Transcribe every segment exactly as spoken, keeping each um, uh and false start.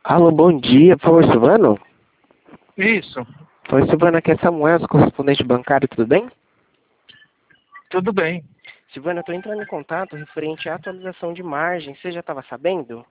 Alô, bom dia, por favor, Silvano? Isso, Oi, Silvano, aqui é Samuel, correspondente bancário, tudo bem? tudo bem. Silvano, eu estou entrando em contato referente à atualização de margem, você já estava sabendo?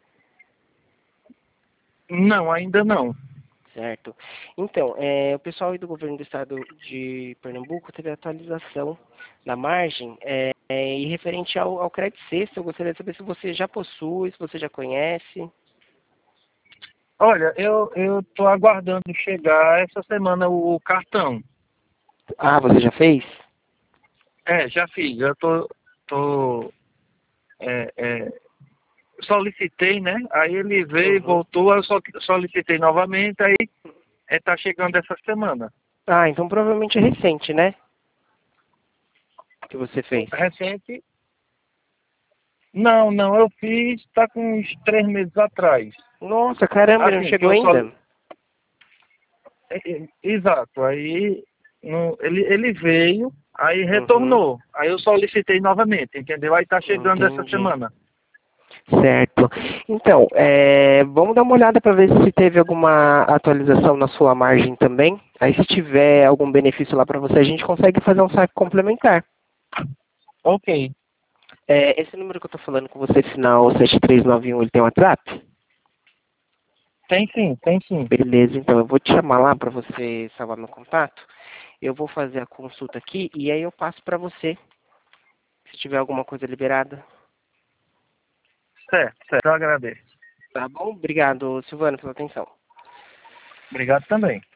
Não, ainda não. Certo. Então, é, o pessoal aí do governo do estado de Pernambuco teve atualização da margem é, é, e referente ao, ao crédito sexto, eu gostaria de saber se você já possui, se você já conhece. Olha, eu eu tô aguardando chegar essa semana o cartão. Ah, você já fez? É, já fiz. Eu tô, tô é, é, solicitei, né? Aí ele veio, Uhum. voltou, eu só solicitei novamente, aí é, tá chegando essa semana. Ah, então provavelmente é recente, né? Que você fez. Recente? Não, não, eu fiz, tá com uns três meses atrás. Nossa, caramba, ele não Assim, que chegou eu só. ainda? É, é, Exato, aí no- ele, ele veio, aí Uhum. retornou. Aí eu solicitei novamente, entendeu? Aí tá chegando essa Entendi. semana. Certo. Então, é, vamos dar uma olhada para ver se teve alguma atualização na sua margem também. Aí, se tiver algum benefício lá para você, a gente consegue fazer um saque complementar. Ok. É, esse número que eu estou falando com você, final sete três nove um, ele tem WhatsApp? Tem sim, tem sim. Beleza, então eu vou te chamar lá para você salvar meu contato. Eu vou fazer a consulta aqui e aí eu passo para você, se tiver alguma coisa liberada. Certo, certo. Eu agradeço. Tá bom? Obrigado, Silvano, pela atenção. Obrigado também.